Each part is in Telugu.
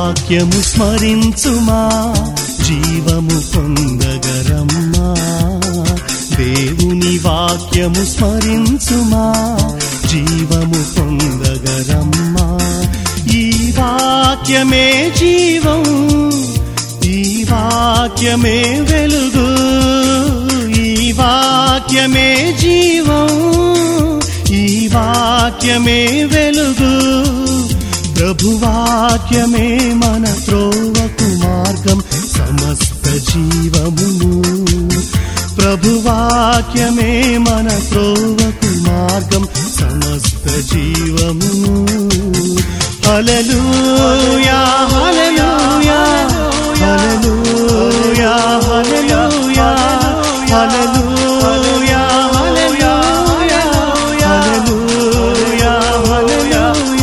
వాక్యము స్మరించుమా, జీవము పొందగరమ్మా. దేవుని వాక్యము స్మరించుమా, జీవము పొందగరమ్మా. ఈ వాక్యమే జీవం, ఈ వాక్యమే వెలుగు, ఈ వాక్యమే జీవం, ఈ వాక్యమే వెలుగు. ప్రభువాక్యమే మన త్రోవకు మార్గం, సమస్త జీవమును. ప్రభువాక్యమే మన త్రోవకు మార్గం, సమస్త జీవమును. హల్లెలూయా హల్లెలూయా హల్లెలూయా హల్లెలూయా హల్లెలూయా హల్లెలూయా హల్లెలూయా హల్లెలూయా.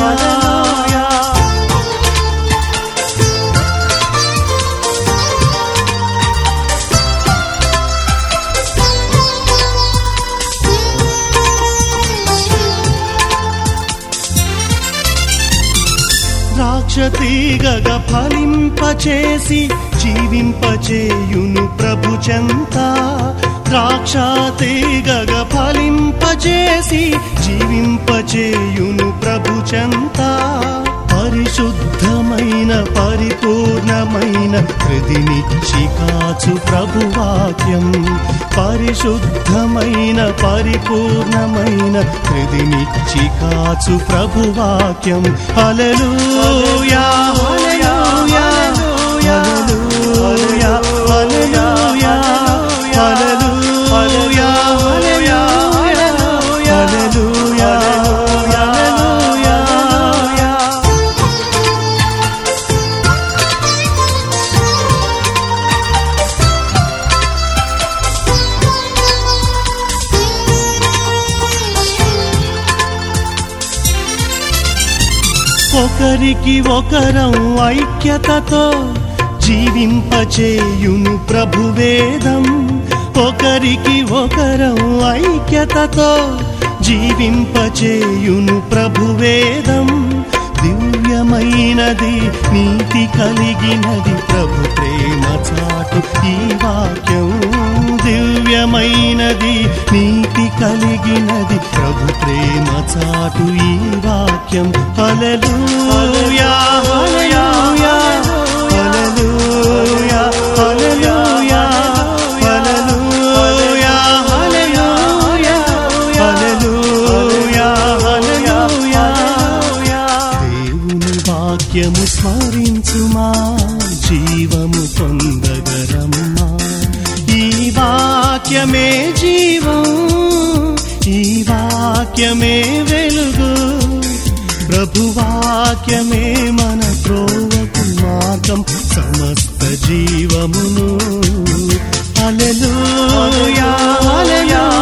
ద్రాక్షతీగగా ఫలింపచేసి జీవింపచేయును ప్రభు చెంత. ద్రాక్షతీగగా ఫలింపచేసి జీవింపచేయును ప్రభు చెంత. పరిశుద్ధమైన పరిపూర్ణమైన హృదినిచ్చి కాచు ప్రభువాక్యం, పరిశుద్ధమైన పరిపూర్ణమైన హృదినిచ్చి కాచు ప్రభువాక్యం. హల్లెలూయా హల్లెలూయా హల్లెలూయా హల్లెలూయా హల్లెలూయా హల్లెలూయా హల్లెలూయా. ఒకరికి ఒకరం ఐక్యతతో జీవింపచేయును ప్రభువేదం, ఒకరికి ఒకరం ఐక్యతతో జీవింపచేయును ప్రభువేదం. దివ్యమైనది నీతి కలిగినది ప్రభు ప్రేమ చాటు ఈ వాక్యం, దివ్యమైనది నీతి కలిగినది ప్రభు ప్రేమ చాటు ఈ వాక్యం. హల్లెలూయా హల్లెలూయా హల్లెలూయా హల్లెలూయా హల్లెలూయా హల్లెలూయా హల్లెలూయా హల్లెలూయా. దేవుని వాక్యము స్మరించుమా, జీవము పొందగరమ్మా. ఈ వాక్యమే జీవం, ఈ వాక్యమే వెలుగు. ప్రభువాక్యమే మన త్రోవకు మార్గం, సమస్త జీవమును. హల్లెలూయా హల్లెలూయా